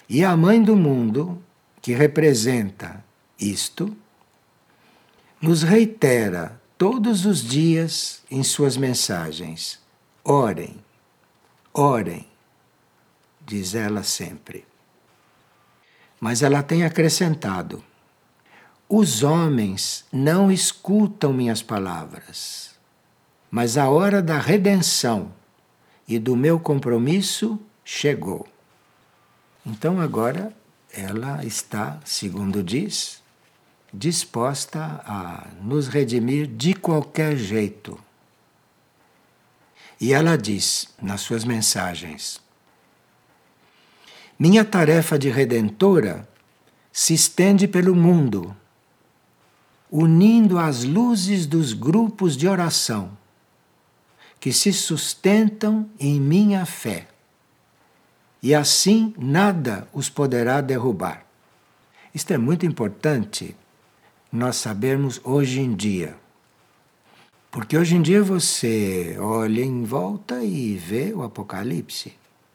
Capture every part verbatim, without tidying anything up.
E a Mãe do Mundo, que representa isto, nos reitera todos os dias em suas mensagens: orem, orem, diz ela sempre. Mas ela tem acrescentado: os homens não escutam minhas palavras, mas a hora da redenção e do meu compromisso chegou. Então agora ela está, segundo diz, disposta a nos redimir de qualquer jeito. E ela diz nas suas mensagens: minha tarefa de redentora se estende pelo mundo, unindo as luzes dos grupos de oração que se sustentam em minha fé. E assim nada os poderá derrubar. Isto é muito importante nós sabermos hoje em dia. Porque hoje em dia você olha em volta e vê o Apocalipse.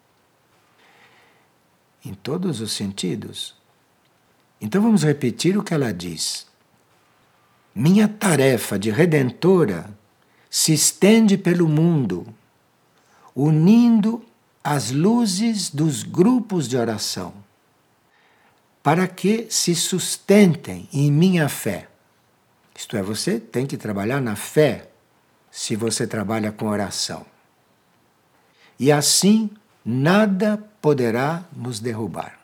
Em todos os sentidos. Então vamos repetir o que ela diz. Minha tarefa de redentora se estende pelo mundo, unindo as luzes dos grupos de oração, para que se sustentem em minha fé. Isto é, você tem que trabalhar na fé, se você trabalha com oração. E assim, nada poderá nos derrubar.